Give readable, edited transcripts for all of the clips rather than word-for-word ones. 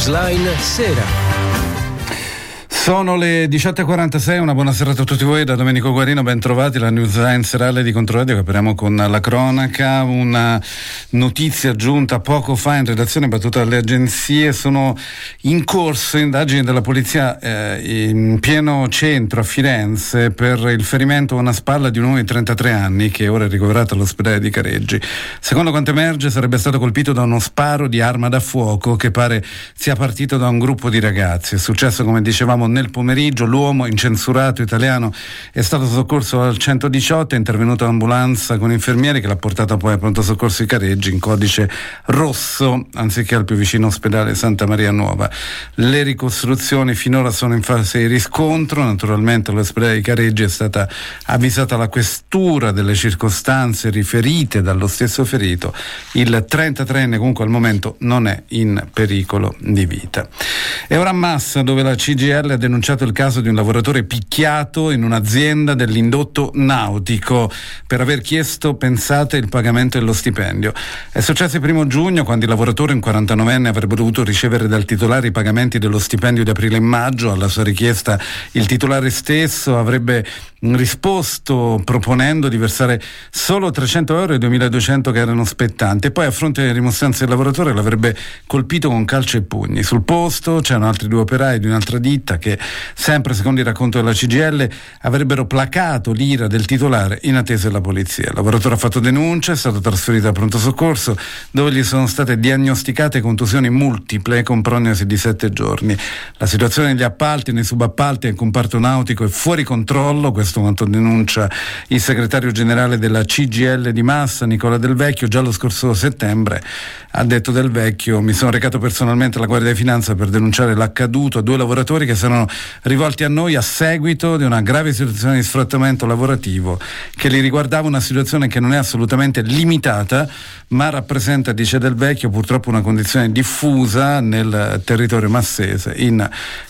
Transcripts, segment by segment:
Newsline Sera. Sono le 18.46, una buona serata a tutti voi da Domenico Guarino, ben trovati alla Newsline serale di Controradio che apriamo con la cronaca. Una notizia giunta poco fa in redazione, battuta dalle agenzie. Sono in corso indagini della polizia in pieno centro a Firenze per il ferimento a una spalla di un uomo di 33 anni che ora è ricoverato all'ospedale di Careggi. Secondo quanto emerge sarebbe stato colpito da uno sparo di arma da fuoco che pare sia partito da un gruppo di ragazzi. È successo, come dicevamo, nel pomeriggio. L'uomo incensurato italiano è stato soccorso al 118, è intervenuta l'ambulanza con infermieri che l'ha portato poi a pronto soccorso di Careggi in codice rosso anziché al più vicino ospedale Santa Maria Nuova. Le ricostruzioni finora sono in fase di riscontro. Naturalmente all'ospedale di Careggi è stata avvisata la questura delle circostanze riferite dallo stesso ferito. Il 33enne comunque al momento non è in pericolo di vita. E ora a Massa, dove la CGIL ha denunciato il caso di un lavoratore picchiato in un'azienda dell'indotto nautico per aver chiesto, pensate, il pagamento dello stipendio. È successo il 1 giugno, quando il lavoratore, un 49enne, avrebbe dovuto ricevere dal titolare i pagamenti dello stipendio di aprile e maggio. Alla sua richiesta il titolare stesso avrebbe risposto proponendo di versare solo 300 euro e 2.200 che erano spettanti, e poi a fronte delle rimostranze del lavoratore l'avrebbe colpito con calci e pugni. Sul posto c'erano altri 2 operai di un'altra ditta che, sempre secondo il racconto della CGIL, avrebbero placato l'ira del titolare in attesa della polizia. Il lavoratore ha fatto denuncia, è stato trasferito a pronto soccorso dove gli sono state diagnosticate contusioni multiple con prognosi di 7 giorni. La situazione negli appalti, nei subappalti e nel comparto nautico è fuori controllo, questo quanto denuncia il segretario generale della CGIL di Massa, Nicola Del Vecchio. Già lo scorso settembre, ha detto Del Vecchio, mi sono recato personalmente alla Guardia di Finanza per denunciare l'accaduto a 2 lavoratori che sono rivolti a noi a seguito di una grave situazione di sfruttamento lavorativo che li riguardava, una situazione che non è assolutamente limitata ma rappresenta, dice Del Vecchio, purtroppo una condizione diffusa nel territorio massese in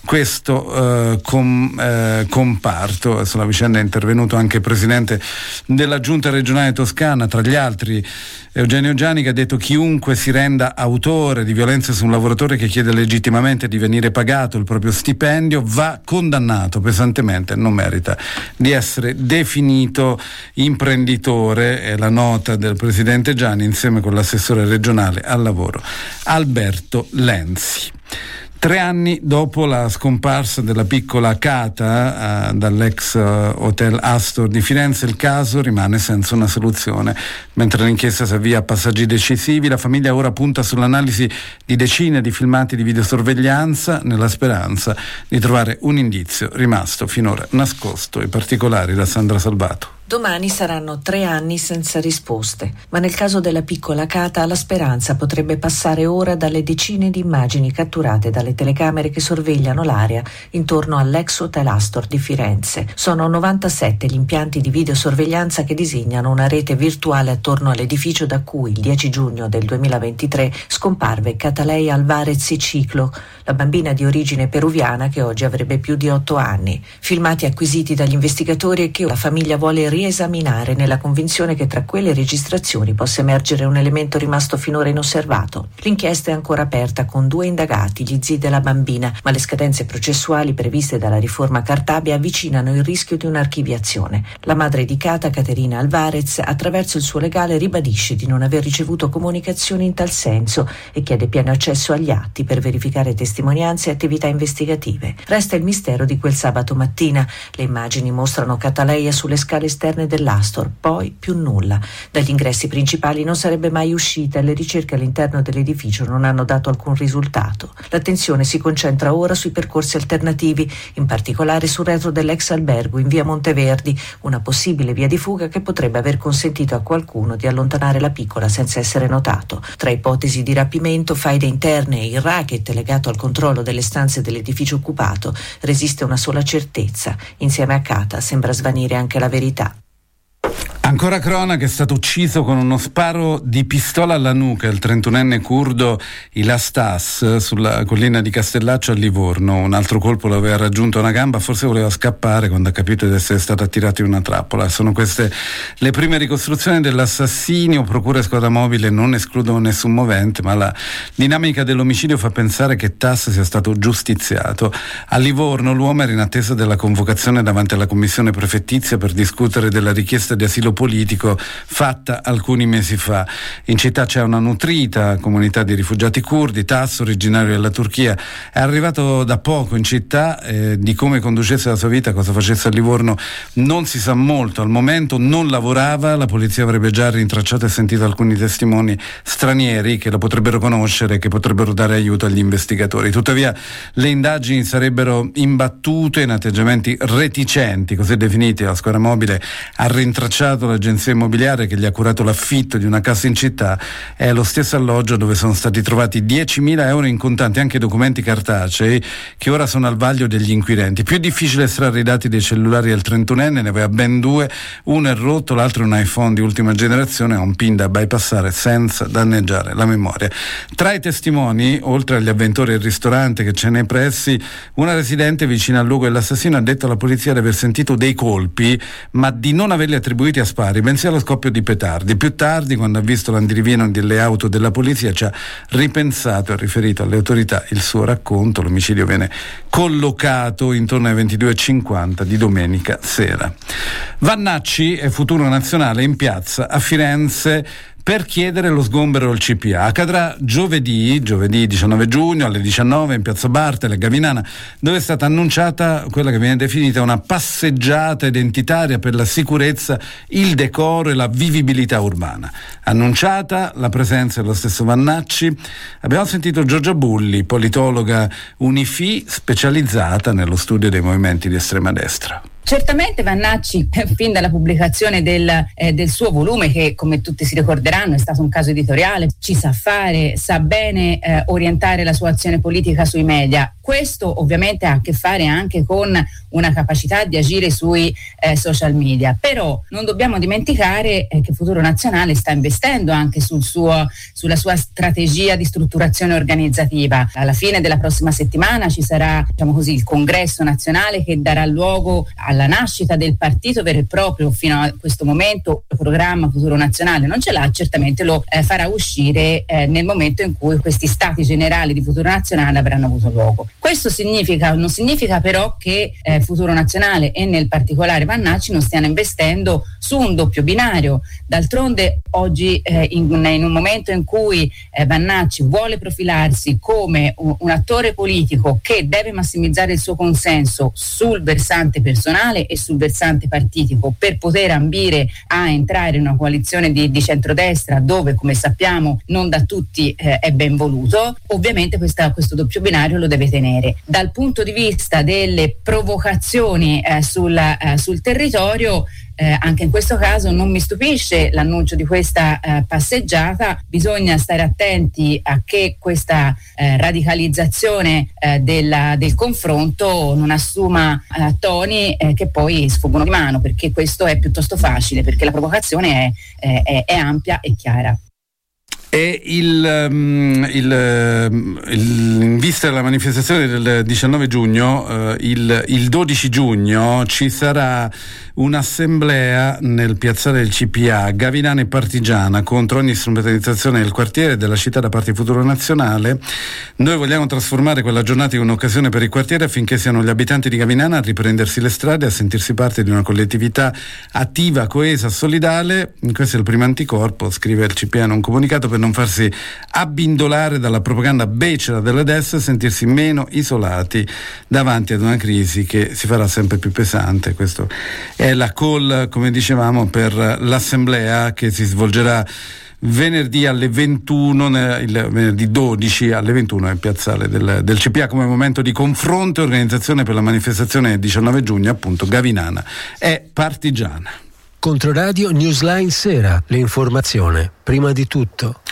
questo comparto. Sulla vicenda è intervenuto anche il presidente della giunta regionale toscana, tra gli altri Eugenio Giani, che ha detto: chiunque si renda autore di violenze su un lavoratore che chiede legittimamente di venire pagato il proprio stipendio va condannato pesantemente, non merita di essere definito imprenditore. È la nota del presidente Giani insieme con l'assessore regionale al lavoro Alberto Lenzi. 3 anni dopo la scomparsa della piccola Cata dall'ex hotel Astor di Firenze, il caso rimane senza una soluzione. Mentre l'inchiesta si avvia a passaggi decisivi, la famiglia ora punta sull'analisi di decine di filmati di videosorveglianza nella speranza di trovare un indizio rimasto finora nascosto. I particolari da Sandra Salvato. Domani saranno 3 anni senza risposte, ma nel caso della piccola Cata la speranza potrebbe passare ora dalle decine di immagini catturate dalle telecamere che sorvegliano l'area intorno all'ex hotel Astor di Firenze. Sono 97 gli impianti di videosorveglianza che disegnano una rete virtuale attorno all'edificio da cui il 10 giugno del 2023 scomparve Catalei Alvarez Ciclo, la bambina di origine peruviana che oggi avrebbe più di 8 anni. Filmati acquisiti dagli investigatori e che la famiglia vuole riesaminare nella convinzione che tra quelle registrazioni possa emergere un elemento rimasto finora inosservato. L'inchiesta è ancora aperta con 2 indagati, gli zii della bambina, ma le scadenze processuali previste dalla riforma Cartabia avvicinano il rischio di un'archiviazione. La madre di Cata, Caterina Alvarez, attraverso il suo legale ribadisce di non aver ricevuto comunicazioni in tal senso e chiede pieno accesso agli atti per verificare testimonianze e attività investigative. Resta il mistero di quel sabato mattina. Le immagini mostrano Cataleia sulle scale esterne dell'Astor, poi più nulla. Dagli ingressi principali non sarebbe mai uscita e le ricerche all'interno dell'edificio non hanno dato alcun risultato. L'attenzione si concentra ora sui percorsi alternativi, in particolare sul retro dell'ex albergo in via Monteverdi, una possibile via di fuga che potrebbe aver consentito a qualcuno di allontanare la piccola senza essere notato. Tra ipotesi di rapimento, faide interne e il racket legato al controllo delle stanze dell'edificio occupato, resiste una sola certezza: insieme a Cata sembra svanire anche la verità. Ancora cronaca, è stato ucciso con uno sparo di pistola alla nuca il 31enne curdo Ilastas sulla collina di Castellaccio a Livorno. Un altro colpo lo aveva raggiunto una gamba, forse voleva scappare quando ha capito di essere stato attirato in una trappola. Sono queste le prime ricostruzioni dell'assassinio. Procura e squadra mobile non escludono nessun movente, ma la dinamica dell'omicidio fa pensare che Tas sia stato giustiziato. A Livorno l'uomo era in attesa della convocazione davanti alla commissione prefettizia per discutere della richiesta di asilo politico fatta alcuni mesi fa. In città c'è una nutrita comunità di rifugiati curdi. Tas, originario della Turchia, è arrivato da poco in città. Di come conducesse la sua vita, cosa facesse a Livorno non si sa molto al momento. Non lavorava, la polizia avrebbe già rintracciato e sentito alcuni testimoni stranieri che lo potrebbero conoscere e che potrebbero dare aiuto agli investigatori. Tuttavia le indagini sarebbero imbattute in atteggiamenti reticenti, così definiti. La squadra mobile ha rintracciato l'agenzia immobiliare che gli ha curato l'affitto di una casa in città. È lo stesso alloggio dove sono stati trovati 10.000 euro in contanti, anche documenti cartacei che ora sono al vaglio degli inquirenti. Più difficile estrarre i dati dei cellulari del 31enne, ne aveva ben due, uno è rotto, l'altro è un iPhone di ultima generazione, ha un PIN da bypassare senza danneggiare la memoria. Tra i testimoni, oltre agli avventori del ristorante che c'è nei pressi, una residente vicina al luogo dell'assassino ha detto alla polizia di aver sentito dei colpi, ma di non averli attribuiti a spari, bensì allo scoppio di petardi. Più tardi, quando ha visto l'andirivieno delle auto della polizia, ci ha ripensato e ha riferito alle autorità il suo racconto. L'omicidio viene collocato intorno alle 22:50 di domenica sera. Vannacci e Futuro Nazionale in piazza a Firenze per chiedere lo sgombero del CPA. Accadrà giovedì 19 giugno alle 19 in piazza Bartele, Gavinana, dove è stata annunciata quella che viene definita una passeggiata identitaria per la sicurezza, il decoro e la vivibilità urbana. Annunciata la presenza dello stesso Vannacci, abbiamo sentito Giorgia Bulli, politologa Unifi specializzata nello studio dei movimenti di estrema destra. Certamente Vannacci, fin dalla pubblicazione del suo volume, che come tutti si ricorderanno è stato un caso editoriale, ci sa fare, sa bene orientare la sua azione politica sui media. Questo ovviamente ha a che fare anche con una capacità di agire sui social media, però non dobbiamo dimenticare che Futuro Nazionale sta investendo anche sulla sua strategia di strutturazione organizzativa. Alla fine della prossima settimana ci sarà, diciamo così, il congresso nazionale che darà luogo alla nascita del partito vero e proprio. Fino a questo momento il programma Futuro Nazionale non ce l'ha, certamente lo farà uscire nel momento in cui questi stati generali di Futuro Nazionale avranno avuto luogo. Questo non significa però che Futuro Nazionale e nel particolare Vannacci non stiano investendo su un doppio binario. D'altronde oggi in un momento in cui Vannacci vuole profilarsi come un attore politico che deve massimizzare il suo consenso sul versante personale e sul versante partitico per poter ambire a entrare in una coalizione di centrodestra dove, come sappiamo, non da tutti è ben voluto, ovviamente questo doppio binario lo deve tenere. Dal punto di vista delle provocazioni sul territorio, anche in questo caso non mi stupisce l'annuncio di questa passeggiata. Bisogna stare attenti a che questa radicalizzazione del confronto non assuma toni che poi sfuggono di mano, perché questo è piuttosto facile, perché la provocazione è ampia e chiara. E in vista della manifestazione del 19 giugno, il 12 giugno ci sarà un'assemblea nel piazzale del CPA, Gavinana e Partigiana, contro ogni strumentalizzazione del quartiere e della città da parte di Futuro Nazionale. Noi vogliamo trasformare quella giornata in un'occasione per il quartiere affinché siano gli abitanti di Gavinana a riprendersi le strade, a sentirsi parte di una collettività attiva, coesa, solidale. Questo è il primo anticorpo, scrive il CPA in un comunicato, per non farsi abbindolare dalla propaganda becera della destra e sentirsi meno isolati davanti ad una crisi che si farà sempre più pesante. Questo è la call, come dicevamo, per l'assemblea che si svolgerà venerdì alle 21, il venerdì 12 alle 21 nel piazzale del CPA, come momento di confronto e organizzazione per la manifestazione del 19 giugno, appunto Gavinana e Partigiana. Controradio Newsline Sera, l'informazione prima di tutto.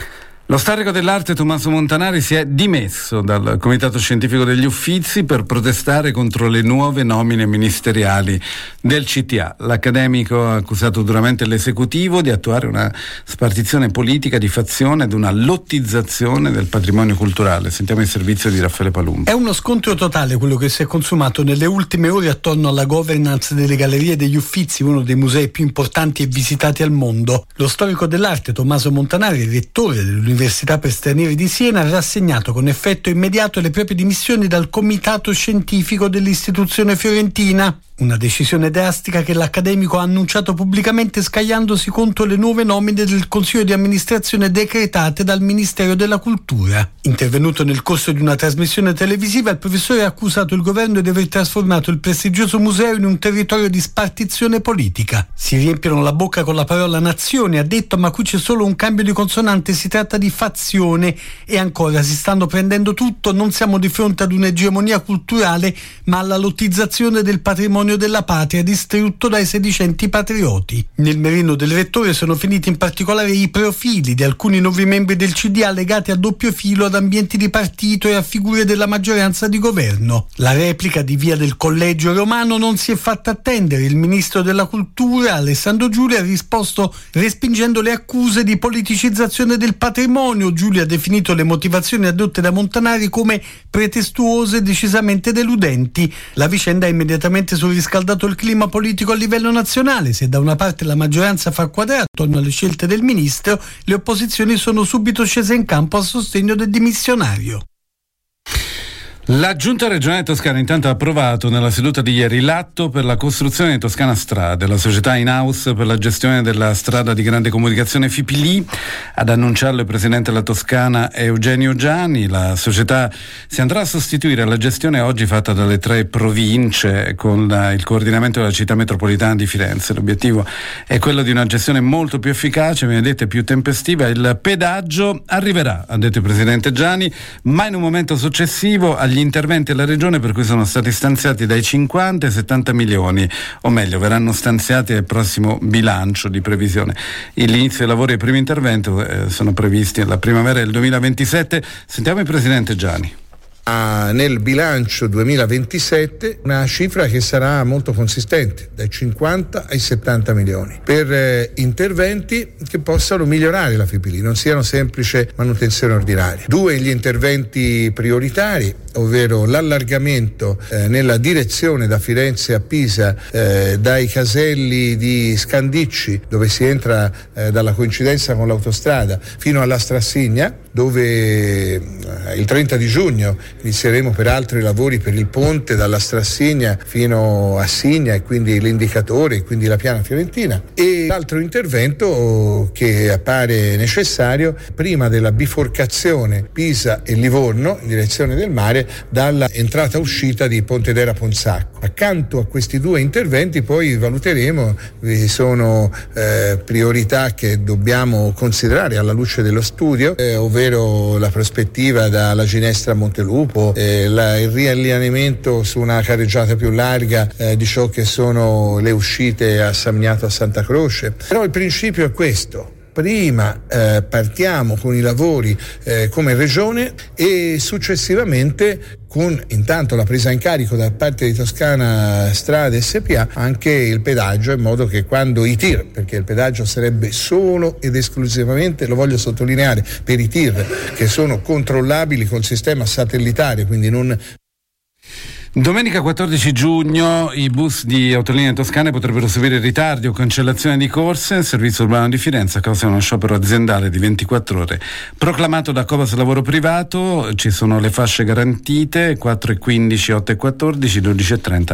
Lo storico dell'arte Tommaso Montanari si è dimesso dal Comitato Scientifico degli Uffizi per protestare contro le nuove nomine ministeriali del CTA. L'accademico ha accusato duramente l'esecutivo di attuare una spartizione politica di fazione ed una lottizzazione del patrimonio culturale. Sentiamo il servizio di Raffaele Palumbo. È uno scontro totale quello che si è consumato nelle ultime ore attorno alla governance delle gallerie degli Uffizi, uno dei musei più importanti e visitati al mondo. Lo storico dell'arte Tommaso Montanari, rettore dell'Università per Stranieri di Siena, ha rassegnato con effetto immediato le proprie dimissioni dal comitato scientifico dell'istituzione fiorentina. Una decisione drastica che l'accademico ha annunciato pubblicamente scagliandosi contro le nuove nomine del Consiglio di amministrazione decretate dal Ministero della Cultura. Intervenuto nel corso di una trasmissione televisiva, il professore ha accusato il governo di aver trasformato il prestigioso museo in un territorio di spartizione politica. Si riempiono la bocca con la parola nazione, ha detto, ma qui c'è solo un cambio di consonante, si tratta di fazione. E ancora, si stanno prendendo tutto, non siamo di fronte ad un'egemonia culturale, ma alla lottizzazione del patrimonio della patria distrutto dai sedicenti patrioti. Nel mirino del rettore sono finiti in particolare i profili di alcuni nuovi membri del CDA legati a doppio filo ad ambienti di partito e a figure della maggioranza di governo. La replica di Via del Collegio Romano non si è fatta attendere. Il ministro della Cultura, Alessandro Giuli, ha risposto respingendo le accuse di politicizzazione del patrimonio. Giuli ha definito le motivazioni addotte da Montanari come pretestuose e decisamente deludenti. La vicenda ha immediatamente riscaldato il clima politico a livello nazionale. Se da una parte la maggioranza fa quadrato attorno alle scelte del ministro, le opposizioni sono subito scese in campo a sostegno del dimissionario. La Giunta regionale toscana intanto ha approvato nella seduta di ieri l'atto per la costruzione di Toscana Strade, la società in house per la gestione della strada di grande comunicazione FIPLI. Ad annunciarlo il presidente della Toscana Eugenio Giani. La società si andrà a sostituire alla gestione oggi fatta dalle 3 province con il coordinamento della città metropolitana di Firenze. L'obiettivo è quello di una gestione molto più efficace, viene detto, e più tempestiva. Il pedaggio arriverà, ha detto il presidente Giani, ma in un momento successivo agli interventi alla regione, per cui sono stati stanziati dai 50 ai 70 milioni, o meglio verranno stanziati al prossimo bilancio di previsione. L'inizio dei lavori e il primo intervento sono previsti nella primavera del 2027. Sentiamo il presidente Giani. Nel bilancio 2027 una cifra che sarà molto consistente, dai 50 ai 70 milioni, per interventi che possano migliorare la FIPLI, non siano semplice manutenzione ordinaria. 2 gli interventi prioritari, ovvero l'allargamento nella direzione da Firenze a Pisa dai caselli di Scandicci, dove si entra dalla coincidenza con l'autostrada, fino alla Strassigna, dove il 30 di giugno inizieremo peraltro i lavori per il ponte dalla Strassigna fino a Signa, e quindi l'indicatore e quindi la piana fiorentina. E l'altro intervento che appare necessario prima della biforcazione Pisa e Livorno in direzione del mare dalla entrata uscita di Pontedera Ponsacco. Accanto a questi 2 interventi poi valuteremo, vi sono priorità che dobbiamo considerare alla luce dello studio, ovvero la prospettiva dalla Ginestra a Montelupo, il riallineamento su una carreggiata più larga di ciò che sono le uscite a Samniato, a Santa Croce. Però il principio è questo: prima partiamo con i lavori come regione e successivamente con intanto la presa in carico da parte di Toscana Strade SPA anche il pedaggio, in modo che quando i tir, perché il pedaggio sarebbe solo ed esclusivamente, lo voglio sottolineare, per i tir che sono controllabili col sistema satellitare, quindi non. Domenica 14 giugno i bus di Autolinee Toscane potrebbero subire ritardi o cancellazione di corse. Il servizio urbano di Firenze a causa di uno sciopero aziendale di 24 ore proclamato da Cobas Lavoro Privato. Ci sono le fasce garantite 4:15, 8:14, 12:30,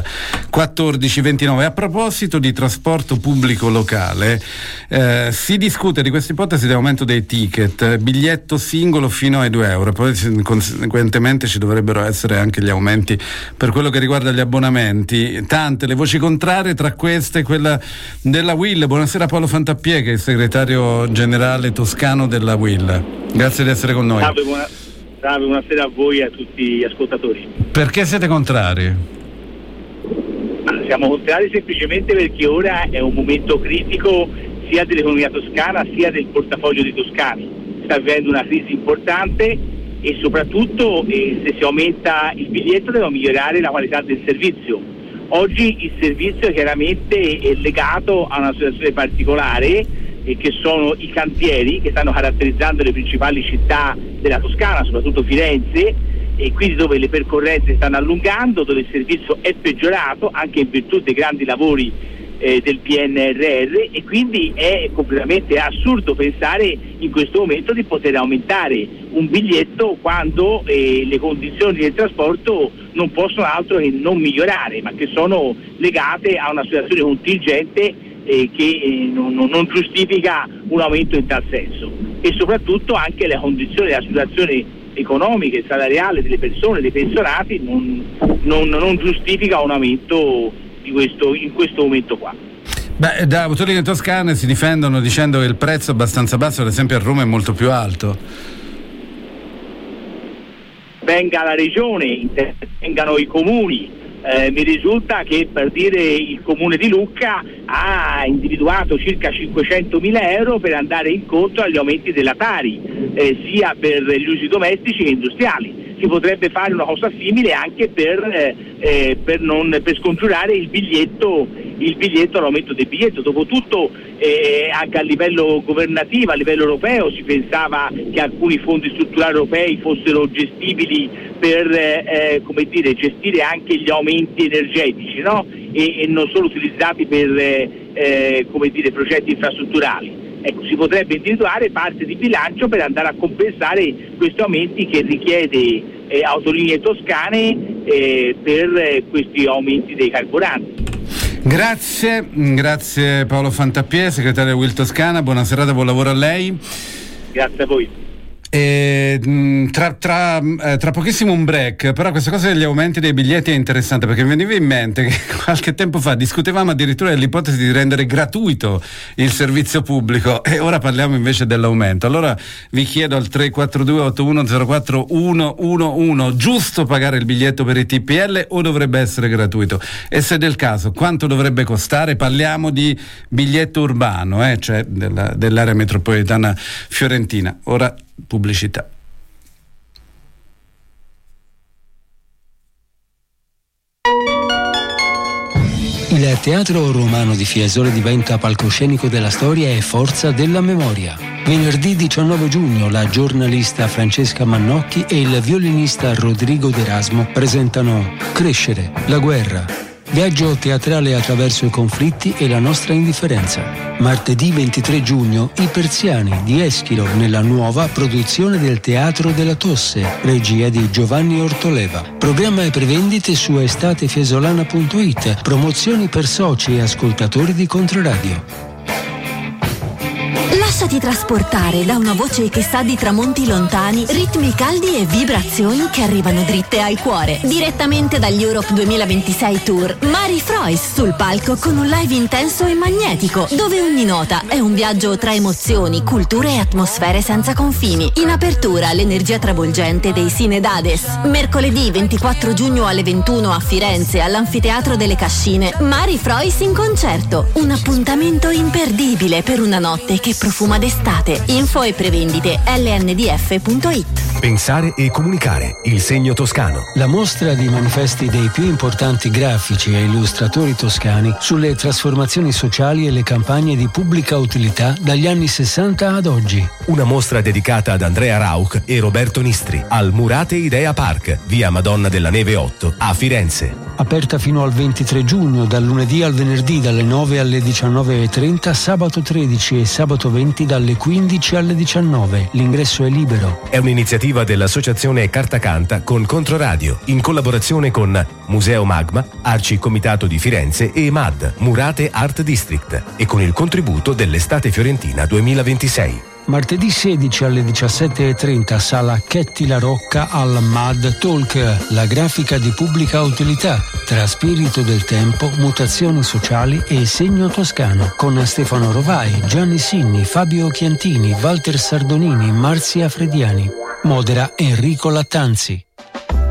14:29. A proposito di trasporto pubblico locale, si discute di questa ipotesi di aumento dei ticket, biglietto singolo fino ai €2, poi conseguentemente ci dovrebbero essere anche gli aumenti per quello che riguarda gli abbonamenti. Tante le voci contrarie, tra queste quella della UIL. Buonasera Paolo Fantappie, che è il segretario generale toscano della UIL. Grazie di essere con noi. Salve, buonasera a voi e a tutti gli ascoltatori. Perché siete contrari? Siamo contrari semplicemente perché ora è un momento critico sia dell'economia toscana sia del portafoglio dei toscani. sta vivendo una crisi importante e soprattutto se si aumenta il biglietto deve migliorare la qualità del servizio. Oggi il servizio chiaramente è legato a una situazione particolare che sono i cantieri che stanno caratterizzando le principali città della Toscana, soprattutto Firenze, e quindi dove le percorrenze stanno allungando, dove il servizio è peggiorato anche in virtù dei grandi lavori del PNRR, e quindi è completamente assurdo pensare in questo momento di poter aumentare un biglietto quando le condizioni del trasporto non possono altro che non migliorare, ma che sono legate a una situazione contingente che non giustifica un aumento in tal senso, e soprattutto anche le condizioni della situazione economica e salariale delle persone, dei pensionati, non giustifica un aumento di in questo momento qua. Beh, da autorità toscane si difendono dicendo che il prezzo è abbastanza basso, ad esempio a Roma è molto più alto. Venga la regione, intervengano i comuni. Mi risulta che, per dire, il comune di Lucca ha individuato circa 500.000 euro per andare incontro agli aumenti della Tari, sia per gli usi domestici che industriali. Si potrebbe fare una cosa simile anche per scongiurare il biglietto, l'aumento del biglietto. Dopotutto anche a livello governativo, a livello europeo, si pensava che alcuni fondi strutturali europei fossero gestibili per gestire anche gli aumenti energetici, no? E non solo utilizzati per progetti infrastrutturali. Ecco, si potrebbe individuare parte di bilancio per andare a compensare questi aumenti che richiede Autolinee Toscane per questi aumenti dei carburanti. Grazie Paolo Fantapiè, segretario Will Toscana, buona serata, buon lavoro a lei. Grazie a voi. Tra pochissimo un break, però questa cosa degli aumenti dei biglietti è interessante, perché mi veniva in mente che qualche tempo fa discutevamo addirittura dell'ipotesi di rendere gratuito il servizio pubblico, e ora parliamo invece dell'aumento. Allora vi chiedo al 342-8104-111: giusto pagare il biglietto per i TPL o dovrebbe essere gratuito? E se del caso, quanto dovrebbe costare? Parliamo di biglietto urbano, cioè dell'area metropolitana fiorentina. Ora pubblicità. Il Teatro Romano di Fiesole diventa palcoscenico della storia e forza della memoria. Venerdì 19 giugno la giornalista Francesca Mannocchi e il violinista Rodrigo D'Erasmo presentano Crescere, la guerra. Viaggio teatrale attraverso i conflitti e la nostra indifferenza. Martedì 23 giugno I Persiani di Eschilo nella nuova produzione del Teatro della Tosse, regia di Giovanni Ortoleva. Programma e prevendite su estatefiesolana.it. Promozioni per soci e ascoltatori di Controradio. Lasciati trasportare da una voce che sa di tramonti lontani, ritmi caldi e vibrazioni che arrivano dritte al cuore. Direttamente dagli Europe 2026 Tour, Mari Frois sul palco con un live intenso e magnetico, dove ogni nota è un viaggio tra emozioni, culture e atmosfere senza confini. In apertura l'energia travolgente dei Sinedades. Mercoledì 24 giugno alle 21 a Firenze, all'Anfiteatro delle Cascine, Mari Frois in concerto. Un appuntamento imperdibile per una notte che profuma d'estate. Info e prevendite lndf.it. Pensare e comunicare, il segno toscano. La mostra di manifesti dei più importanti grafici e illustratori toscani sulle trasformazioni sociali e le campagne di pubblica utilità dagli anni 60 ad oggi. Una mostra dedicata ad Andrea Rauch e Roberto Nistri al Murate Idea Park, via Madonna della Neve 8 a Firenze. Aperta fino al 23 giugno, dal lunedì al venerdì dalle 9 alle 19:30, sabato 13 e sabato 20 dalle 15 alle 19. L'ingresso è libero. È un'iniziativa dell'associazione Carta Canta con Controradio, in collaborazione con Museo Magma, Arci Comitato di Firenze e MAD, Murate Art District, e con il contributo dell'Estate Fiorentina 2026. Martedì 16 alle 17:30, sala Chetti La Rocca al MAD Talk, la grafica di pubblica utilità, tra spirito del tempo, mutazioni sociali e segno toscano, con Stefano Rovai, Gianni Sinni, Fabio Chiantini, Walter Sardonini, Marzia Frediani. Modera Enrico Lattanzi.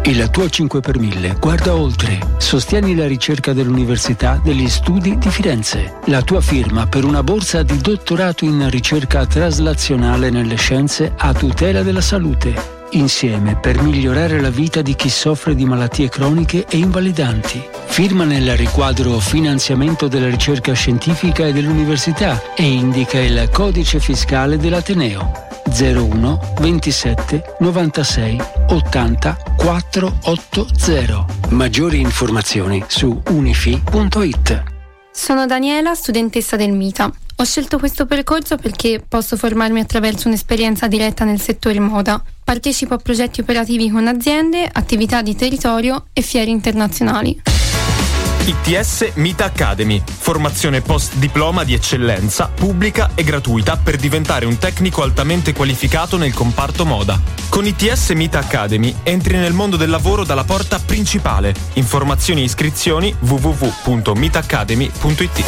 Il tuo 5 per 1000 guarda oltre. Sostieni la ricerca dell'Università degli Studi di Firenze. La tua firma per una borsa di dottorato in ricerca traslazionale nelle scienze a tutela della salute. Insieme per migliorare la vita di chi soffre di malattie croniche e invalidanti. Firma nel riquadro finanziamento della ricerca scientifica e dell'università e indica il codice fiscale dell'Ateneo. 01 27 96 80 480. Maggiori informazioni su unifi.it. Sono Daniela, studentessa del MITA. Ho scelto questo percorso perché posso formarmi attraverso un'esperienza diretta nel settore moda. Partecipo a progetti operativi con aziende, attività di territorio e fiere internazionali. ITS MITA Academy, formazione post diploma di eccellenza, pubblica e gratuita per diventare un tecnico altamente qualificato nel comparto moda. Con ITS MITA Academy entri nel mondo del lavoro dalla porta principale. Informazioni e iscrizioni www.mitacademy.it.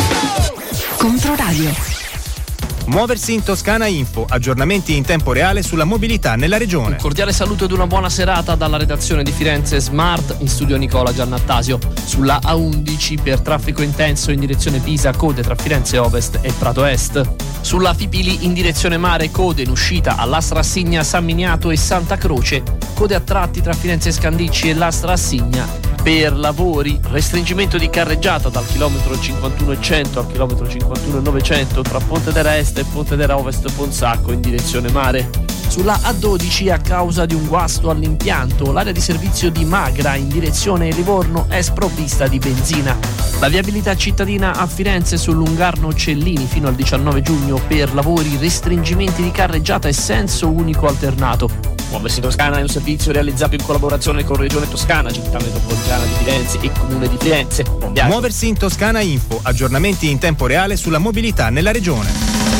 Controradio. Muoversi in Toscana Info, aggiornamenti in tempo reale sulla mobilità nella regione. Un cordiale saluto ed una buona serata dalla redazione di Firenze Smart, in studio Nicola Giannattasio. Sulla A11 per traffico intenso in direzione Pisa, code tra Firenze Ovest e Prato Est. Sulla Fipili in direzione mare, code in uscita all'Astra Assigna, San Miniato e Santa Croce, code a tratti tra Firenze Scandicci e l'Astra Assigna. Per lavori, restringimento di carreggiata dal chilometro 51,100 al chilometro 51,900 tra Pontedera Est e Pontedera Ovest Ponsacco in direzione mare. Sulla A12, a causa di un guasto all'impianto, l'area di servizio di Magra in direzione Livorno è sprovvista di benzina. La viabilità cittadina a Firenze sul Lungarno Cellini fino al 19 giugno per lavori, restringimenti di carreggiata e senso unico alternato. Muoversi Toscana è un servizio realizzato in collaborazione con Regione Toscana, Città Metropolitana di Firenze e Comune di Firenze. Muoversi in Toscana Info, aggiornamenti in tempo reale sulla mobilità nella regione.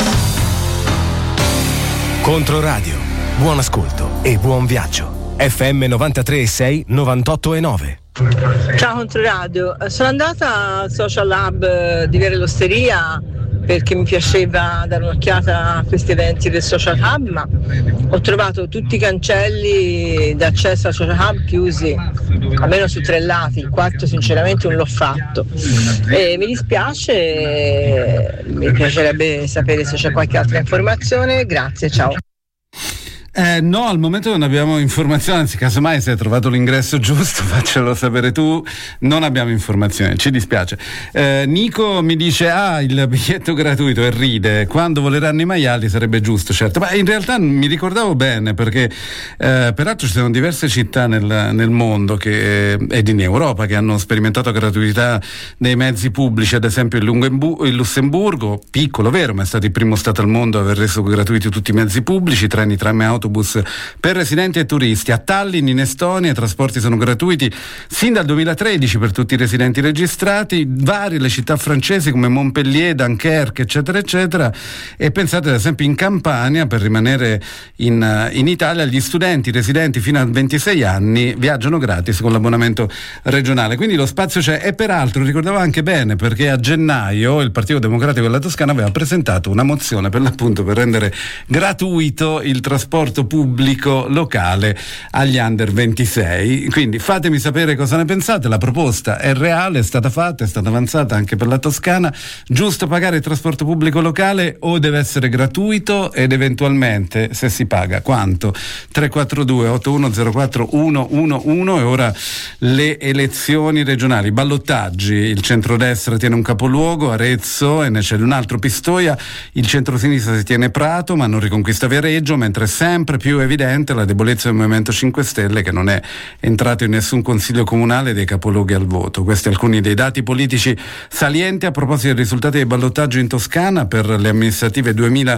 Controradio, buon ascolto e buon viaggio. FM 93,6, 98,9. Ciao Controradio, sono andata al Social Hub di Viale l'Osteria perché mi piaceva dare un'occhiata a questi eventi del Social Hub, ma ho trovato tutti i cancelli d'accesso al Social Hub chiusi, almeno su 3 lati, il quarto sinceramente non l'ho fatto e mi dispiace, mi piacerebbe sapere se c'è qualche altra informazione. Grazie, ciao. No, al momento non abbiamo informazioni, anzi casomai se hai trovato l'ingresso giusto faccelo sapere tu, non abbiamo informazioni, ci dispiace. Nico mi dice il biglietto gratuito e ride, quando voleranno i maiali sarebbe giusto, certo, ma in realtà mi ricordavo bene perché peraltro ci sono diverse città nel mondo ed in Europa che hanno sperimentato gratuità dei mezzi pubblici, ad esempio il Lussemburgo, piccolo vero, ma è stato il primo stato al mondo a aver reso gratuiti tutti i mezzi pubblici, treni, tram e autobus per residenti e turisti. A Tallinn in Estonia i trasporti sono gratuiti sin dal 2013 per tutti i residenti registrati, varie le città francesi come Montpellier, Dunkerque eccetera eccetera, e pensate ad esempio in Campania, per rimanere in Italia, gli studenti residenti fino a 26 anni viaggiano gratis con l'abbonamento regionale, quindi lo spazio c'è. E peraltro ricordavo anche bene perché a gennaio il Partito Democratico della Toscana aveva presentato una mozione per l'appunto per rendere gratuito il trasporto pubblico locale agli under 26, quindi fatemi sapere cosa ne pensate. La proposta è reale, è stata fatta, è stata avanzata anche per la Toscana. Giusto pagare il trasporto pubblico locale o deve essere gratuito, ed eventualmente se si paga quanto? 342 8104 111. E ora le elezioni regionali, ballottaggi, il centrodestra tiene un capoluogo, Arezzo, e ne c'è un altro, Pistoia, il centrosinistra si tiene Prato ma non riconquista Viareggio, mentre sempre più evidente la debolezza del Movimento 5 Stelle, che non è entrato in nessun consiglio comunale dei capoluoghi al voto. Questi alcuni dei dati politici salienti a proposito dei risultati dei ballottaggi in Toscana per le amministrative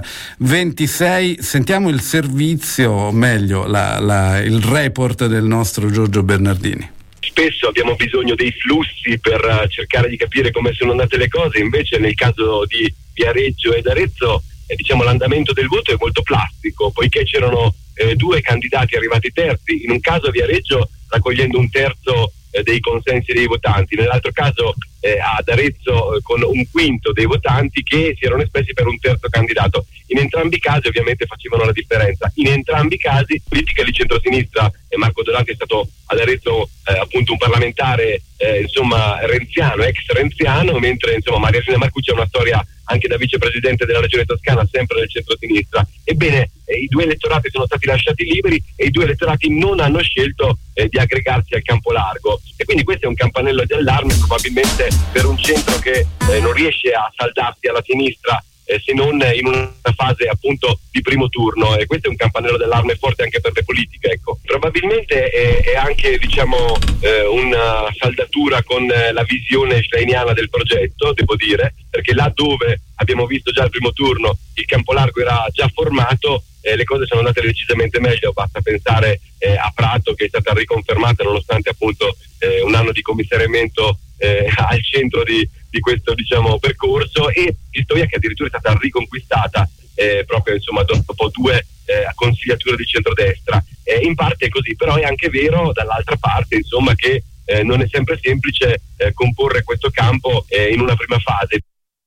2026. Sentiamo il servizio, o meglio il report del nostro Giorgio Bernardini. Spesso abbiamo bisogno dei flussi per cercare di capire come sono andate le cose, invece nel caso di Viareggio ed Arezzo l'andamento del voto è molto plastico, poiché c'erano 2 candidati arrivati terzi, in un caso Viareggio raccogliendo un terzo dei consensi dei votanti, nell'altro caso ad Arezzo con un quinto dei votanti che si erano espressi per un terzo candidato. In entrambi i casi ovviamente facevano la differenza. In entrambi i casi politica di centrosinistra, e Marco Donati è stato ad Arezzo appunto un parlamentare renziano, ex renziano, mentre Maria Elena Marcucci ha una storia anche da vicepresidente della regione Toscana, sempre del centrosinistra. Ebbene, i due elettorati sono stati lasciati liberi e i due elettorati non hanno scelto di aggregarsi al campo largo, e quindi questo è un campanello di allarme probabilmente per un centro che non riesce a saldarsi alla sinistra se non in una fase appunto di primo turno, e questo è un campanello d'allarme forte anche per le politiche, ecco. Probabilmente è anche una saldatura con la visione schleiniana del progetto, devo dire, perché là dove abbiamo visto già al primo turno il campo largo era già formato, le cose sono andate decisamente meglio. Basta pensare a Prato, che è stata riconfermata nonostante appunto un anno di commissariamento al centro di questo percorso, e Pistoia, che addirittura è stata riconquistata proprio dopo due consigliature di centrodestra. In parte è così, però è anche vero dall'altra parte che non è sempre semplice comporre questo campo in una prima fase.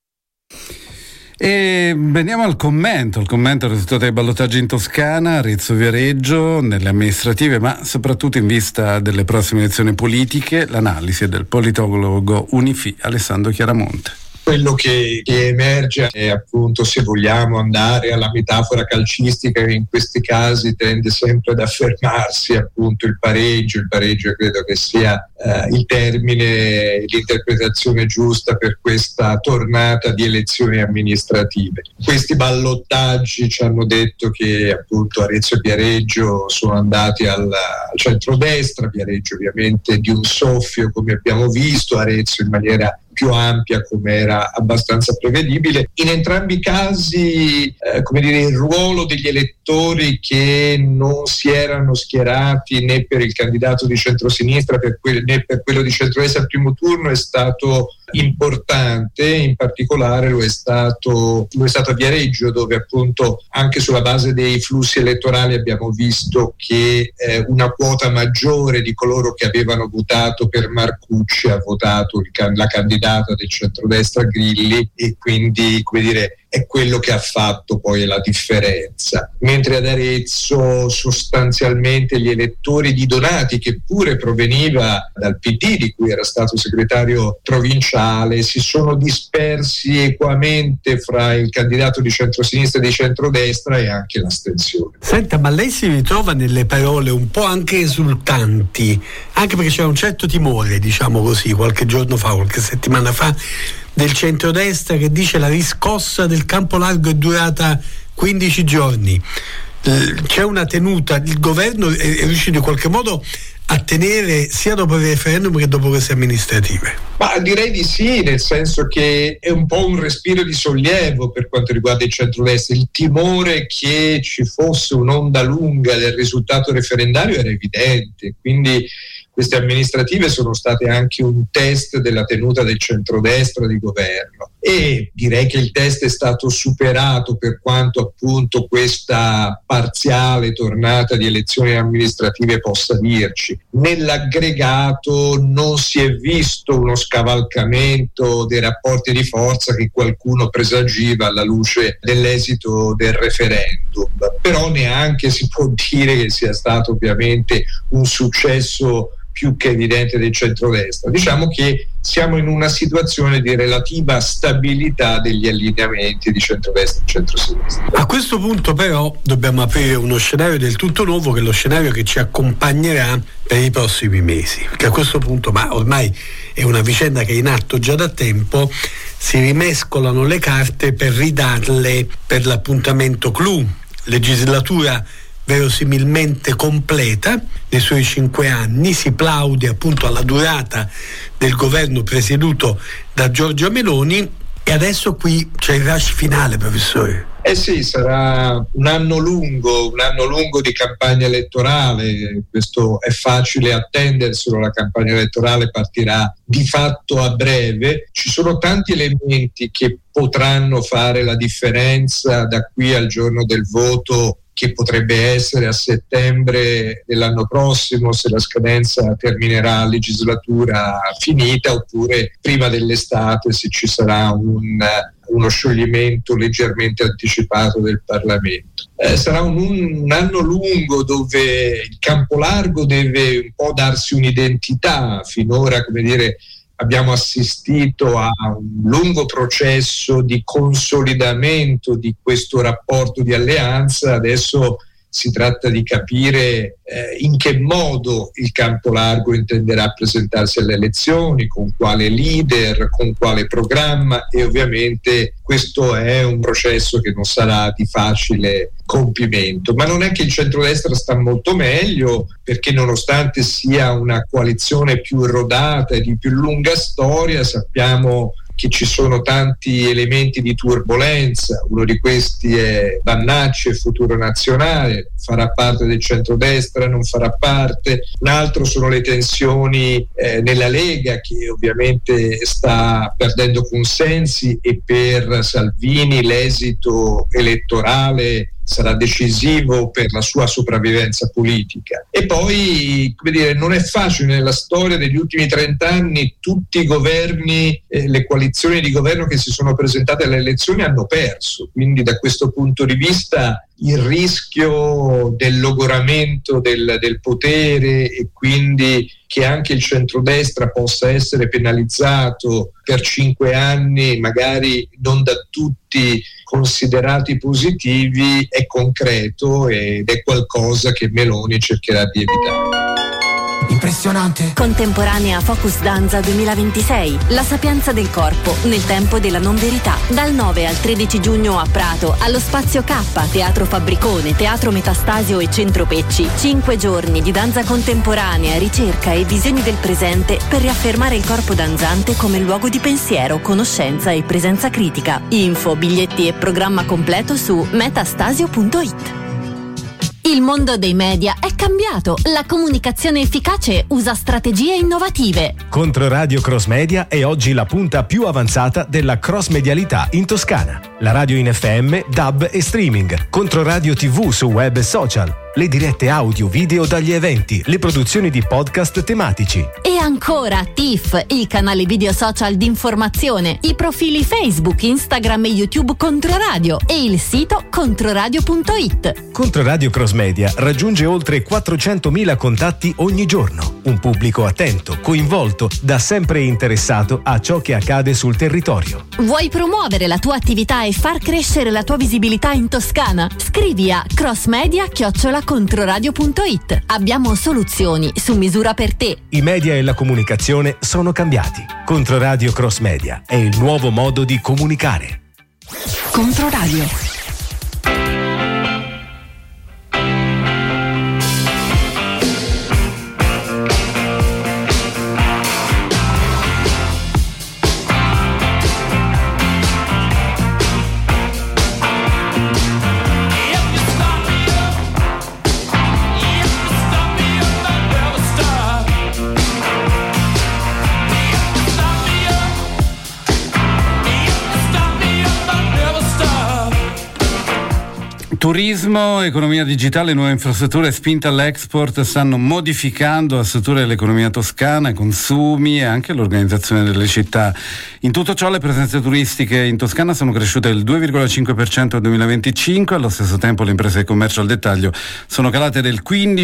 E veniamo al commento del risultato dei ballottaggi in Toscana, Arezzo-Viareggio, nelle amministrative, ma soprattutto in vista delle prossime elezioni politiche. L'analisi è del politologo Unifi Alessandro Chiaramonte. Quello che emerge è appunto, se vogliamo andare alla metafora calcistica, che in questi casi tende sempre ad affermarsi appunto il pareggio credo che sia il termine, l'interpretazione giusta per questa tornata di elezioni amministrative. Questi ballottaggi ci hanno detto che appunto Arezzo e Viareggio sono andati al centrodestra, Viareggio ovviamente di un soffio come abbiamo visto, Arezzo in maniera più ampia come era abbastanza prevedibile. In entrambi i casi il ruolo degli elettori che non si erano schierati né per il candidato di centrosinistra né per quello di centrodestra al primo turno è stato importante, in particolare lo è stato a Viareggio, dove appunto anche sulla base dei flussi elettorali abbiamo visto che una quota maggiore di coloro che avevano votato per Marcucci ha votato la candidata del centrodestra Grilli, e quindi è quello che ha fatto poi la differenza. Mentre ad Arezzo sostanzialmente gli elettori di Donati, che pure proveniva dal PD, di cui era stato segretario provinciale, si sono dispersi equamente fra il candidato di centrosinistra e di centrodestra e anche l'astensione. Senta, ma lei si ritrova nelle parole un po' anche esultanti, anche perché c'era un certo timore, qualche giorno fa, qualche settimana fa, del centrodestra, che dice la riscossa del campo largo è durata 15 giorni. C'è una tenuta, il governo è riuscito in qualche modo a tenere sia dopo il referendum che dopo queste amministrative? Ma direi di sì, nel senso che è un po' un respiro di sollievo per quanto riguarda il centrodestra. Il timore che ci fosse un'onda lunga del risultato referendario era evidente, quindi queste amministrative sono state anche un test della tenuta del centrodestra di governo, e direi che il test è stato superato, per quanto appunto questa parziale tornata di elezioni amministrative possa dirci. Nell'aggregato non si è visto uno scavalcamento dei rapporti di forza che qualcuno presagiva alla luce dell'esito del referendum, però neanche si può dire che sia stato ovviamente un successo più che evidente del centrodestra. Diciamo che siamo in una situazione di relativa stabilità degli allineamenti di centrodestra e centrosinistra. A questo punto però dobbiamo aprire uno scenario del tutto nuovo, che è lo scenario che ci accompagnerà per i prossimi mesi, che a questo punto, ma ormai è una vicenda che è in atto già da tempo, si rimescolano le carte per ridarle per l'appuntamento clou, legislatura verosimilmente completa nei suoi 5 anni. Si plaude appunto alla durata del governo presieduto da Giorgia Meloni, e adesso qui c'è il rush finale, professore. Sì, sarà un anno lungo di campagna elettorale. Questo è facile attenderselo, la campagna elettorale partirà di fatto a breve. Ci sono tanti elementi che potranno fare la differenza da qui al giorno del voto che potrebbe essere a settembre dell'anno prossimo, se la scadenza terminerà a legislatura finita, oppure prima dell'estate, se ci sarà uno scioglimento leggermente anticipato del Parlamento. Sarà un anno lungo dove il campo largo deve un po' darsi un'identità. Finora, abbiamo assistito a un lungo processo di consolidamento di questo rapporto di alleanza. Adesso si tratta di capire in che modo il campo largo intenderà presentarsi alle elezioni, con quale leader, con quale programma, e ovviamente questo è un processo che non sarà di facile compimento. Ma non è che il centrodestra sta molto meglio, perché nonostante sia una coalizione più rodata e di più lunga storia, sappiamo che ci sono tanti elementi di turbolenza. Uno di questi è Vannacci e Futuro Nazionale, farà parte del centrodestra, non farà parte. Un altro sono le tensioni nella Lega, che ovviamente sta perdendo consensi, e per Salvini l'esito elettorale sarà decisivo per la sua sopravvivenza politica. E poi, non è facile nella storia degli ultimi 30 anni, tutti i governi, le coalizioni di governo che si sono presentate alle elezioni hanno perso, quindi da questo punto di vista il rischio del logoramento del potere, e quindi che anche il centrodestra possa essere penalizzato per 5 anni, magari non da tutti considerati positivi, è concreto ed è qualcosa che Meloni cercherà di evitare. Impressionante. Contemporanea Focus Danza 2026. La sapienza del corpo nel tempo della non verità. Dal 9 al 13 giugno a Prato, allo Spazio K, Teatro Fabbricone, Teatro Metastasio e Centro Pecci. 5 giorni di danza contemporanea, ricerca e visioni del presente per riaffermare il corpo danzante come luogo di pensiero, conoscenza e presenza critica. Info, biglietti e programma completo su metastasio.it. Il mondo dei media è cambiato. La comunicazione efficace usa strategie innovative. Controradio Cross Media è oggi la punta più avanzata della cross medialità in Toscana. La radio in FM, DAB e streaming. Controradio TV su web e social. Le dirette audio, video dagli eventi, le produzioni di podcast tematici. E ancora TIFF, il canale video social di informazione, i profili Facebook, Instagram e YouTube Controradio e il sito controradio.it. Controradio Cross Media raggiunge oltre 400.000 contatti ogni giorno. Un pubblico attento, coinvolto, da sempre interessato a ciò che accade sul territorio. Vuoi promuovere la tua attività e far crescere la tua visibilità in Toscana? Scrivi a crossmedia@controradio.it. Abbiamo soluzioni su misura per te. I media e la comunicazione sono cambiati. Controradio Cross Media è il nuovo modo di comunicare. Controradio. Turismo, economia digitale, nuove infrastrutture e spinta all'export stanno modificando la struttura dell'economia toscana, i consumi e anche l'organizzazione delle città. In tutto ciò le presenze turistiche in Toscana sono cresciute del 2,5% nel 2025, allo stesso tempo le imprese di commercio al dettaglio sono calate del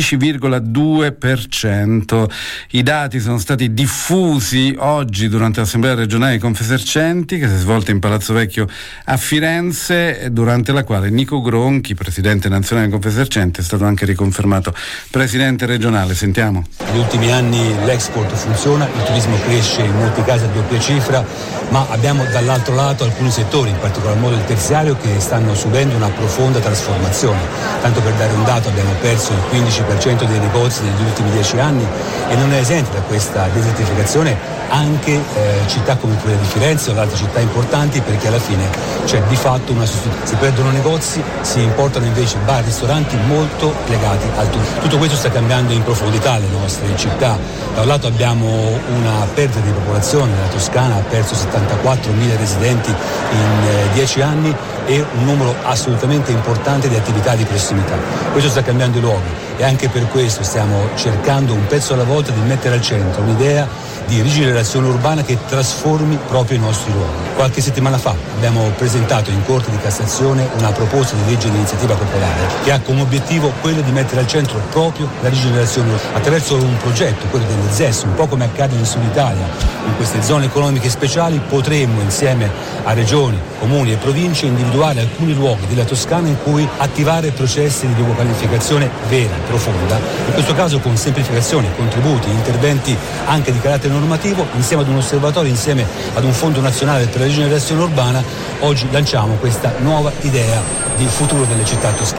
15,2%. I dati sono stati diffusi oggi durante l'Assemblea regionale di Confesercenti, che si è svolta in Palazzo Vecchio a Firenze, durante la quale Nico Gronchi, presidente nazionale di Confesercenti, è stato anche riconfermato presidente regionale. Sentiamo. Negli ultimi anni l'export funziona, il turismo cresce in molti casi a doppia cifra, ma abbiamo dall'altro lato alcuni settori, in particolar modo il terziario, che stanno subendo una profonda trasformazione. Tanto per dare un dato, abbiamo perso il 15% dei negozi negli ultimi 10 anni e non è esente da questa desertificazione anche città come quella di Firenze o altre città importanti, perché alla fine c'è di fatto una sostituzione. Si perdono negozi, si importano invece bar, ristoranti molto legati al turismo. Tutto questo sta cambiando in profondità le nostre città. Da un lato abbiamo una perdita di popolazione, la Toscana ha perso 74.000 residenti in 10 anni, e un numero assolutamente importante di attività di prossimità. Questo sta cambiando i luoghi e anche per questo stiamo cercando un pezzo alla volta di mettere al centro un'idea di rigenerazione urbana che trasformi proprio i nostri luoghi. Qualche settimana fa abbiamo presentato in Corte di Cassazione una proposta di legge di iniziativa popolare che ha come obiettivo quello di mettere al centro proprio la rigenerazione urbana attraverso un progetto, quello delle ZES, un po' come accade in Sud Italia. In queste zone economiche speciali potremmo, insieme a regioni, comuni e province, individuare alcuni luoghi della Toscana in cui attivare processi di riqualificazione vera, profonda, in questo caso con semplificazioni, contributi, interventi anche di carattere normativo, insieme ad un osservatorio, insieme ad un fondo nazionale per la rigenerazione urbana. Oggi lanciamo questa nuova idea di futuro delle città toscane.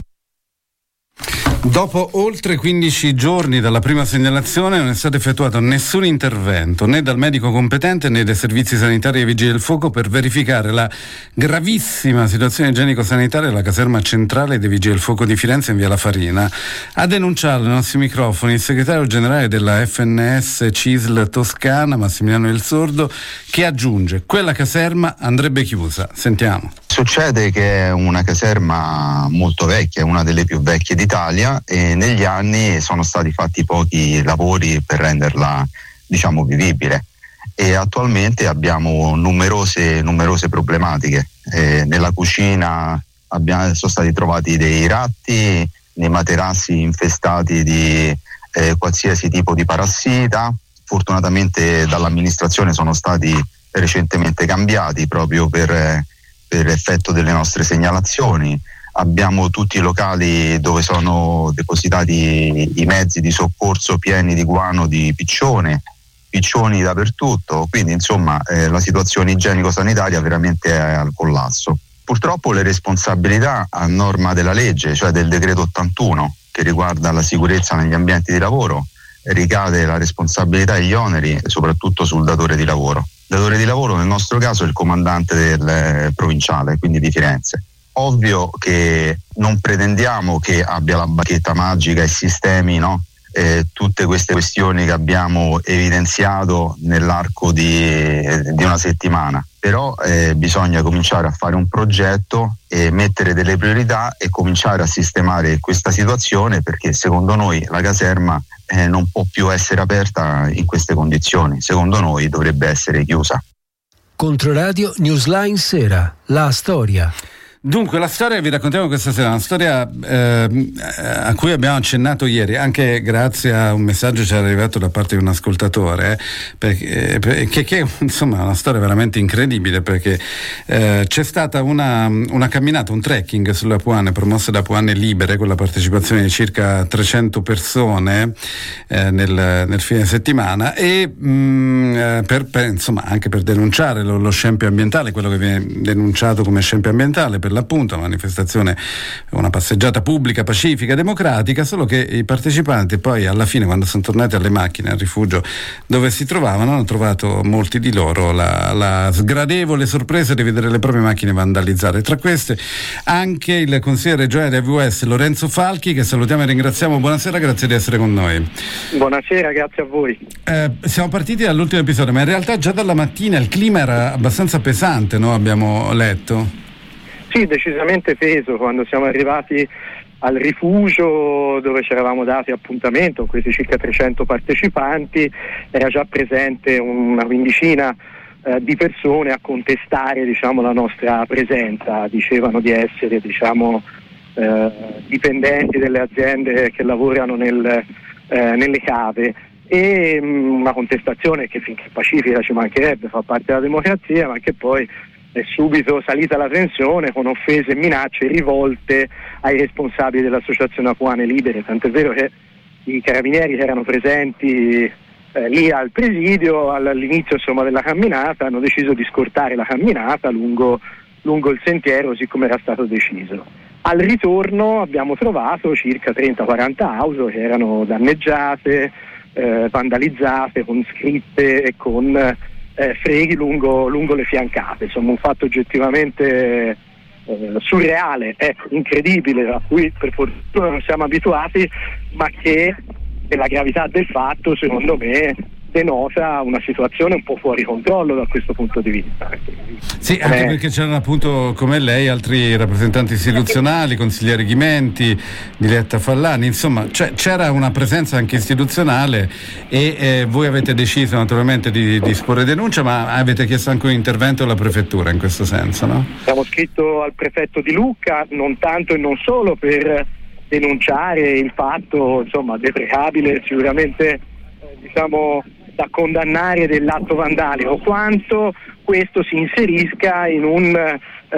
Dopo oltre 15 giorni dalla prima segnalazione non è stato effettuato nessun intervento né dal medico competente né dai servizi sanitari e vigili del fuoco per verificare la gravissima situazione igienico-sanitaria della caserma centrale dei vigili del fuoco di Firenze in via La Farina. A denunciarlo ai nostri microfoni il segretario generale della FNS CISL Toscana, Massimiliano Del Sordo, che aggiunge: quella caserma andrebbe chiusa. Sentiamo. Succede che è una caserma molto vecchia, una delle più vecchie d'Italia, e negli anni sono stati fatti pochi lavori per renderla, vivibile, e attualmente abbiamo numerose problematiche. Nella cucina sono stati trovati dei ratti, nei materassi infestati di qualsiasi tipo di parassita. Fortunatamente dall'amministrazione sono stati recentemente cambiati proprio per effetto delle nostre segnalazioni. Abbiamo tutti i locali dove sono depositati i mezzi di soccorso pieni di guano di piccioni dappertutto, quindi la situazione igienico-sanitaria veramente è al collasso. Purtroppo le responsabilità a norma della legge, cioè del decreto 81 che riguarda la sicurezza negli ambienti di lavoro, ricade la responsabilità e gli oneri soprattutto sul datore di lavoro. Il datore di lavoro nel nostro caso è il comandante del provinciale, quindi di Firenze. Ovvio che non pretendiamo che abbia la bacchetta magica e sistemi tutte queste questioni che abbiamo evidenziato nell'arco di una settimana, però bisogna cominciare a fare un progetto e mettere delle priorità e cominciare a sistemare questa situazione, perché secondo noi la caserma non può più essere aperta in queste condizioni. Secondo noi dovrebbe essere chiusa. Controradio Newsline Sera, la storia. Dunque, la storia che vi raccontiamo questa sera è una storia a cui abbiamo accennato ieri, anche grazie a un messaggio che ci è arrivato da parte di un ascoltatore, che è una storia veramente incredibile, perché c'è stata una camminata, un trekking sulle Apuane promossa da Apuane Libere con la partecipazione di circa 300 persone nel fine settimana e anche per denunciare lo scempio ambientale, quello che viene denunciato come scempio ambientale, per l'appunto una manifestazione, una passeggiata pubblica, pacifica, democratica, solo che i partecipanti poi alla fine, quando sono tornati alle macchine, al rifugio dove si trovavano, hanno trovato molti di loro la sgradevole sorpresa di vedere le proprie macchine vandalizzate. Tra queste anche il consigliere regionale AVS Lorenzo Falchi, che salutiamo e ringraziamo. Buonasera, grazie di essere con noi. Buonasera, grazie a voi. Siamo partiti dall'ultimo episodio, ma in realtà già dalla mattina il clima era abbastanza pesante, no? Abbiamo letto. Sì, decisamente peso. Quando siamo arrivati al rifugio dove ci eravamo dati appuntamento con questi circa 300 partecipanti, era già presente una quindicina di persone a contestare la nostra presenza. Dicevano di essere dipendenti delle aziende che lavorano nelle cave, e una contestazione che finché pacifica ci mancherebbe, fa parte della democrazia, ma che poi è subito salita la tensione con offese e minacce rivolte ai responsabili dell'associazione Apuane Libere, tant'è vero che i carabinieri che erano presenti lì al presidio all'inizio della camminata hanno deciso di scortare la camminata lungo il sentiero, così come era stato deciso. Al ritorno abbiamo trovato circa 30-40 auto che erano danneggiate, vandalizzate, con scritte e con freghi lungo le fiancate. Insomma, un fatto oggettivamente surreale, incredibile, a cui per fortuna non siamo abituati, ma che per la gravità del fatto secondo me denota una situazione un po' fuori controllo da questo punto di vista. Sì, anche perché c'erano appunto come lei altri rappresentanti istituzionali, consiglieri Ghimenti, Diletta Fallani, insomma c'era una presenza anche istituzionale e voi avete deciso naturalmente di disporre denuncia, ma avete chiesto anche un intervento alla prefettura in questo senso, no? Abbiamo scritto al prefetto di Lucca, non tanto e non solo per denunciare il fatto, insomma, deprecabile, sicuramente da condannare dell'atto vandalico, quanto questo si inserisca in un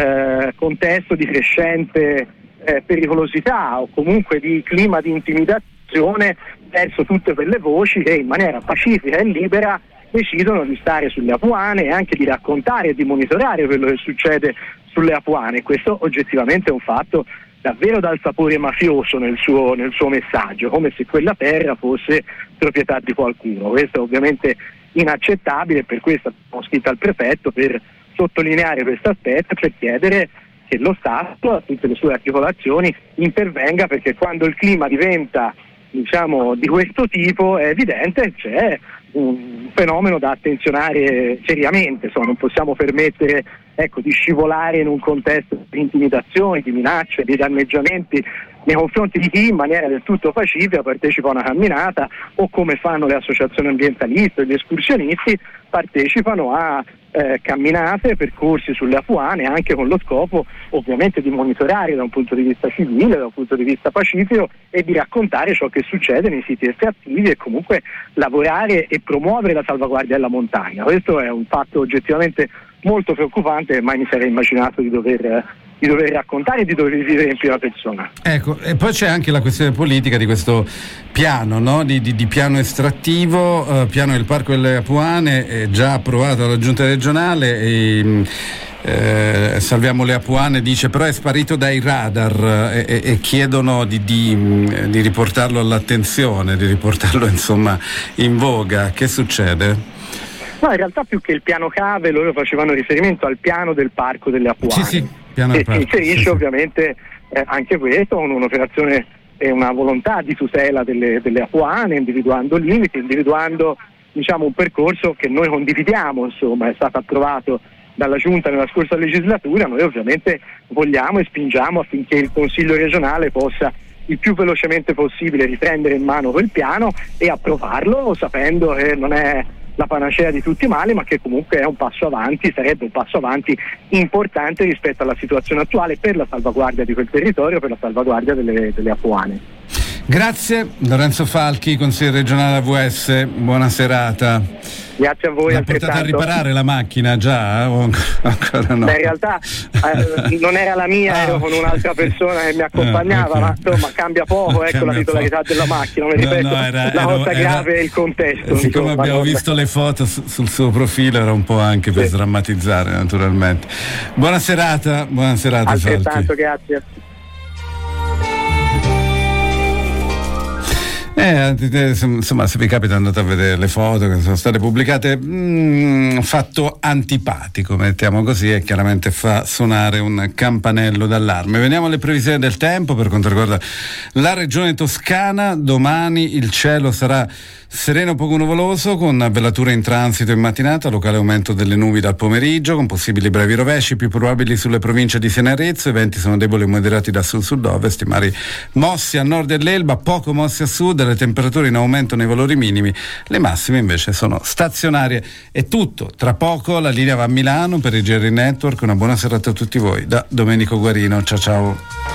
contesto di crescente pericolosità o comunque di clima di intimidazione verso tutte quelle voci che in maniera pacifica e libera decidono di stare sulle Apuane e anche di raccontare e di monitorare quello che succede sulle Apuane. Questo oggettivamente è un fatto davvero dal sapore mafioso nel suo messaggio, come se quella terra fosse proprietà di qualcuno. Questo è ovviamente inaccettabile e per questo abbiamo scritto al prefetto per sottolineare questo aspetto e per chiedere che lo Stato, a tutte le sue articolazioni, intervenga, perché quando il clima diventa di questo tipo è evidente che c'è un fenomeno da attenzionare seriamente. Non possiamo permettere di scivolare in un contesto di intimidazioni, di minacce, di danneggiamenti nei confronti di chi in maniera del tutto pacifica partecipa a una camminata o, come fanno le associazioni ambientaliste e gli escursionisti, partecipano a camminate, percorsi sulle Apuane, anche con lo scopo ovviamente di monitorare da un punto di vista civile, da un punto di vista pacifico, e di raccontare ciò che succede nei siti estrattivi e comunque lavorare e promuovere la salvaguardia della montagna. Questo è un fatto oggettivamente molto preoccupante e mai mi sarei immaginato di dover raccontare e di dover vivere in prima persona. Ecco, e poi c'è anche la questione politica di questo piano, no? di piano estrattivo, piano del Parco delle Apuane, già approvato dalla Giunta regionale e Salviamo le Apuane dice però è sparito dai radar e chiedono di riportarlo all'attenzione, di riportarlo insomma in voga. Che succede? No, in realtà più che il piano cave loro facevano riferimento al piano del Parco delle Apuane. Sì, piano che del parco, inserisce ovviamente anche questo con un'operazione e una volontà di tutela delle Apuane, individuando limiti, individuando un percorso che noi condividiamo, insomma, è stato approvato dalla Giunta nella scorsa legislatura. Noi ovviamente vogliamo e spingiamo affinché il Consiglio regionale possa il più velocemente possibile riprendere in mano quel piano e approvarlo, sapendo che non è la panacea di tutti i mali, ma che comunque è un passo avanti, sarebbe un passo avanti importante rispetto alla situazione attuale per la salvaguardia di quel territorio, per la salvaguardia delle Apuane. Grazie Lorenzo Falchi, consigliere regionale AVS, buona serata. Grazie a voi. L'ha portata a riparare la macchina già? O ancora no? Beh, in realtà non era la mia, ero con un'altra persona che mi accompagnava, okay. Ma insomma cambia poco, ecco, la titolarità della macchina, ripeto, la cosa grave è il contesto. Siccome abbiamo visto le foto sul suo profilo, era un po' anche per sdrammatizzare, naturalmente. Buona serata altrettanto, Falchi. Grazie. Insomma, se vi capita andate a vedere le foto che sono state pubblicate, fatto antipatico, mettiamo così, e chiaramente fa suonare un campanello d'allarme. Veniamo alle previsioni del tempo per quanto riguarda la regione Toscana. Domani il cielo sarà sereno poco nuvoloso, con velature in transito in mattinata, locale aumento delle nubi dal pomeriggio, con possibili brevi rovesci più probabili sulle province di Siena e Arezzo. I venti sono deboli e moderati da sud-sud-ovest, i mari mossi a nord dell'Elba, poco mossi a sud, le temperature in aumento nei valori minimi, le massime invece sono stazionarie. È tutto, tra poco la linea va a Milano per il GR Network. Una buona serata a tutti voi da Domenico Guarino, ciao.